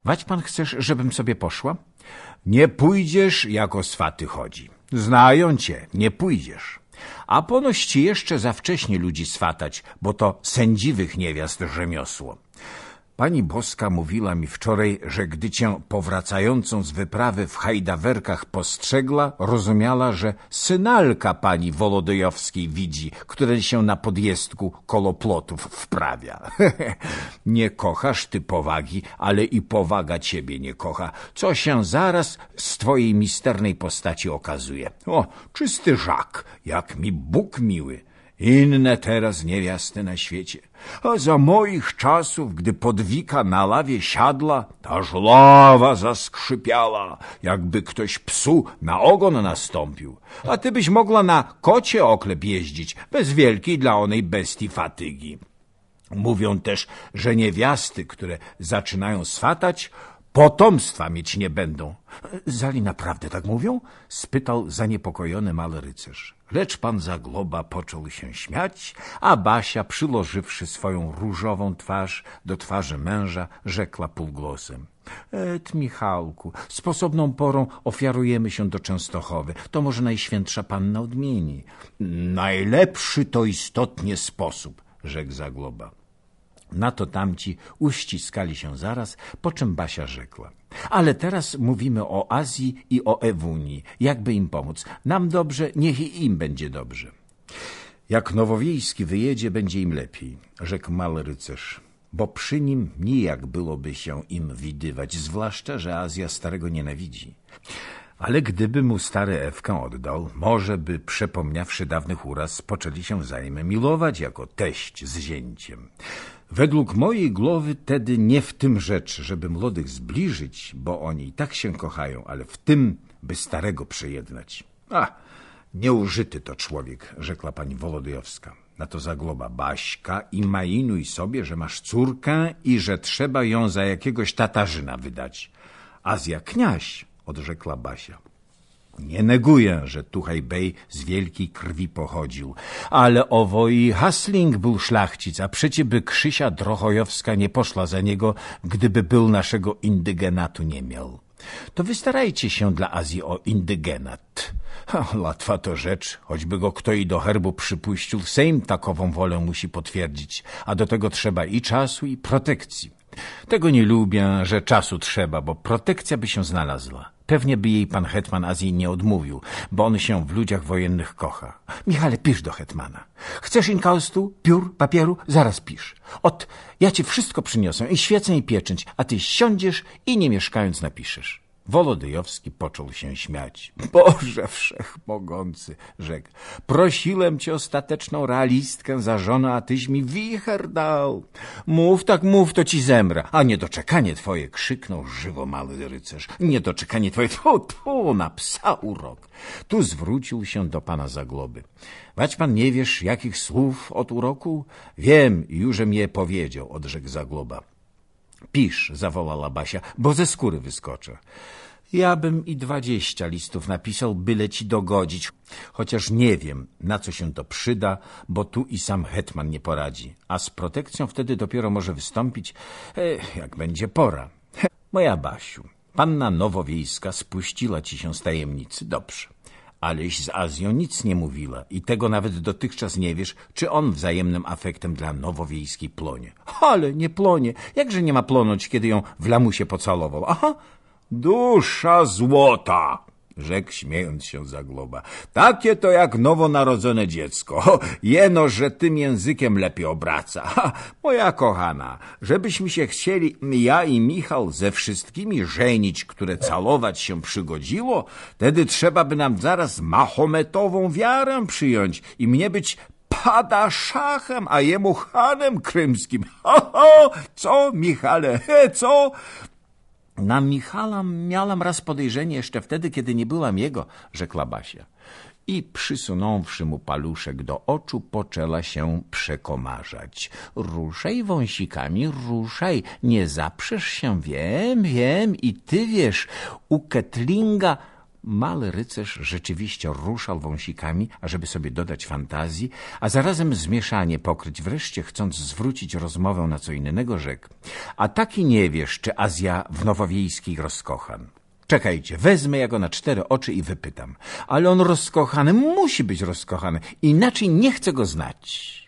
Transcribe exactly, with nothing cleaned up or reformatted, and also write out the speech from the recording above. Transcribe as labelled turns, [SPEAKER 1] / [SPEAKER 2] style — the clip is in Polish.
[SPEAKER 1] Wać pan chcesz, żebym sobie poszła? Nie pójdziesz, jak o swaty chodzi. Znają cię, nie pójdziesz. A ponoć ci jeszcze za wcześnie ludzi swatać, bo to sędziwych niewiast rzemiosło. Pani Boska mówiła mi wczoraj, że gdy cię powracającą z wyprawy w hajdawerkach postrzegła, rozumiała, że synalka pani Wolodojowskiej widzi, które się na podjezdku koło plotów wprawia. Nie kochasz ty powagi, ale i powaga ciebie nie kocha, co się zaraz z twojej misternej postaci okazuje. O, czysty żak, jak mi Bóg miły. Inne teraz niewiasty na świecie. A za moich czasów, gdy podwika na lawie siadła, aż lawa zaskrzypiała, jakby ktoś psu na ogon nastąpił. A ty byś mogła na kocie oklep jeździć, bez wielkiej dla onej bestii fatygi. Mówią też, że niewiasty, które zaczynają swatać, potomstwa mieć nie będą. Zali naprawdę tak mówią? Spytał zaniepokojony mały rycerz. Lecz pan Zagloba począł się śmiać, a Basia, przyłożywszy swoją różową twarz do twarzy męża, rzekła półgłosem. Et, Michałku, sposobną porą ofiarujemy się do Częstochowy. To może Najświętsza Panna odmieni. Najlepszy to istotnie sposób, rzekł Zagloba. Na to tamci uściskali się zaraz, po czym Basia rzekła. Ale teraz mówimy o Azji i o Ewunii. Jakby im pomóc? Nam dobrze, niech i im będzie dobrze. Jak Nowowiejski wyjedzie, będzie im lepiej, rzekł mały rycerz, bo przy nim nijak byłoby się im widywać, zwłaszcza, że Azja starego nienawidzi. Ale gdyby mu stary Ewkę oddał, może by, przepomniawszy dawnych uraz, poczęli się wzajemem milować jako teść z zięciem. Według mojej głowy tedy nie w tym rzecz, żeby młodych zbliżyć, bo oni i tak się kochają, ale w tym, by starego przejednać. A, nieużyty to człowiek, rzekła pani Wolodojowska. Na to Zagloba. Baśka, imainuj sobie, że masz córkę i że trzeba ją za jakiegoś Tatarzyna wydać. Azja kniaś, odrzekła Basia. Nie neguję, że Tuchaj Bej z wielkiej krwi pochodził, ale owo i Hasling był szlachcic, a przecie by Krzysia Drochojowska nie poszła za niego, gdyby był naszego indygenatu nie miał. To wystarajcie się dla Azji o indygenat. Ha, łatwa to rzecz, choćby go kto i do herbu przypuścił, Sejm takową wolę musi potwierdzić, a do tego trzeba i czasu, i protekcji. Tego nie lubię, że czasu trzeba, bo protekcja by się znalazła. Pewnie by jej pan hetman Azji nie odmówił, bo on się w ludziach wojennych kocha. Michale, pisz do hetmana. Chcesz inkaustu, piór, papieru? Zaraz pisz. Ot, ja ci wszystko przyniosę, i świecę, i pieczęć, a ty siądziesz i nie mieszkając napiszesz. Wolodojowski począł się śmiać. Boże wszechmogący, rzekł. Prosiłem cię o stateczną realistkę za żonę, a tyś mi wicher dał. Mów tak mów, to ci zemrę. A niedoczekanie twoje, krzyknął żywo mały rycerz. Niedoczekanie twoje, tfu, tfu, na psa urok. Tu zwrócił się do pana Zagloby. Wać pan nie wiesz, jakich słów od uroku? Wiem, jużem je powiedział, odrzekł Zagloba. Pisz, zawołała Basia, bo ze skóry wyskoczę. Ja bym i dwadzieścia listów napisał, byle ci dogodzić, chociaż nie wiem, na co się to przyda, bo tu i sam hetman nie poradzi, a z protekcją wtedy dopiero może wystąpić, e, jak będzie pora. He, moja Basiu, panna Nowowiejska spuściła ci się z tajemnicy, dobrze. Aleś z Azją nic nie mówiła i tego nawet dotychczas nie wiesz, czy on wzajemnym afektem dla Nowowiejskiej plonie. Ale nie plonie. Jakże nie ma plonąć, kiedy ją w lamusie pocalował? Aha, dusza złota, rzekł śmiejąc się Zagloba. Takie to jak nowonarodzone dziecko. Jeno, że tym językiem lepiej obraca. Ha, moja kochana, żebyśmy się chcieli ja i Michał ze wszystkimi żenić, które calować się przygodziło, wtedy trzeba by nam zaraz mahometową wiarę przyjąć i mnie być padaszachem, a jemu hanem krymskim. Ho, ho, co, Michale, he, co? Na Michala miałam raz podejrzenie jeszcze wtedy, kiedy nie byłam jego, rzekła Basia. I przysunąwszy mu paluszek do oczu, poczęła się przekomarzać. Ruszaj wąsikami, ruszaj, nie zaprzesz się, wiem, wiem, i ty wiesz, u Ketlinga Mały rycerz rzeczywiście ruszał wąsikami, ażeby sobie dodać fantazji, a zarazem zmieszanie pokryć. Wreszcie, chcąc zwrócić rozmowę na co innego, rzekł: a taki nie wiesz, czy Azja w Nowowiejskiej rozkochan. Czekajcie, wezmę ja go na cztery oczy i wypytam. Ale on rozkochany musi być rozkochany, inaczej nie chcę go znać.